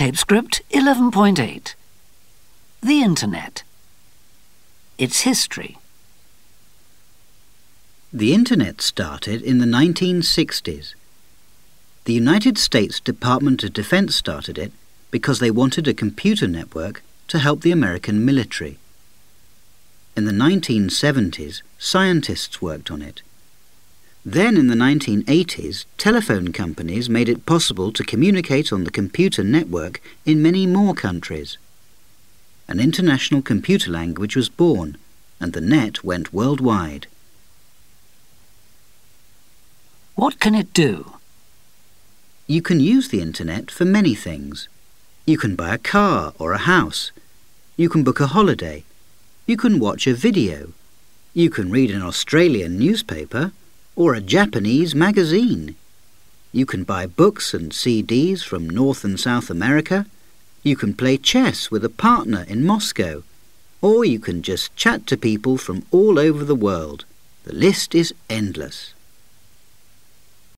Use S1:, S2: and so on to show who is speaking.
S1: Tape Script 11.8. The Internet. Its history.
S2: The Internet started in the 1960s. The United States Department of Defense started it because they wanted a computer network to help the American military. In the 1970s, scientists worked on it. Then in the 1980s, telephone companies made it possible to communicate on the computer network in many more countries. An international computer language was born, and the net went worldwide.
S1: What can it do?
S2: You can use the Internet for many things. You can buy a car or a house. You can book a holiday. You can watch a video. You can read an Australian newspaper or a Japanese magazine. You can buy books and CDs from North and South America. You can play chess with a partner in Moscow. Or you can just chat to people from all over the world. The list is endless.